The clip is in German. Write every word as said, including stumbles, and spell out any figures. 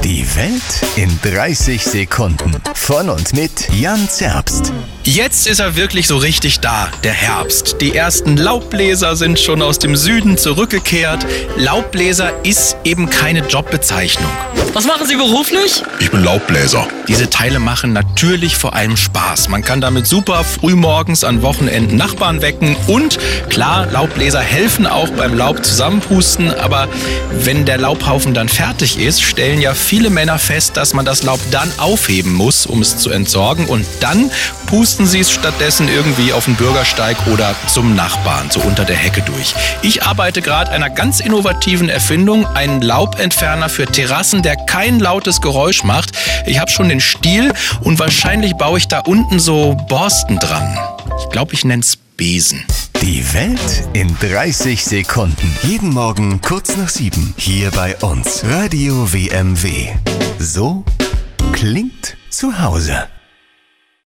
Die Welt in dreißig Sekunden. Von und mit Jan Zerbst. Jetzt ist er wirklich so richtig da, der Herbst. Die ersten Laubbläser sind schon aus dem Süden zurückgekehrt. Laubbläser ist eben keine Jobbezeichnung. Was machen Sie beruflich? Ich bin Laubbläser. Diese Teile machen natürlich vor allem Spaß. Man kann damit super frühmorgens an Wochenenden Nachbarn wecken. Und klar, Laubbläser helfen auch beim Laub zusammenpusten. Aber wenn der Laubhaufen dann fertig ist, stellen ja viele Männer fest, dass man das Laub dann aufheben muss, um es zu entsorgen. Und dann pusten sie es stattdessen irgendwie auf den Bürgersteig oder zum Nachbarn, so unter der Hecke durch. Ich arbeite gerade an einer ganz innovativen Erfindung, einen Laubentferner für Terrassen, der kein lautes Geräusch macht. Ich habe schon den Stiel und wahrscheinlich baue ich da unten so Borsten dran. Ich glaube, ich nenne es Besen. Die Welt in dreißig Sekunden. Jeden Morgen kurz nach sieben. Hier bei uns. Radio W M W. So klingt zu Hause.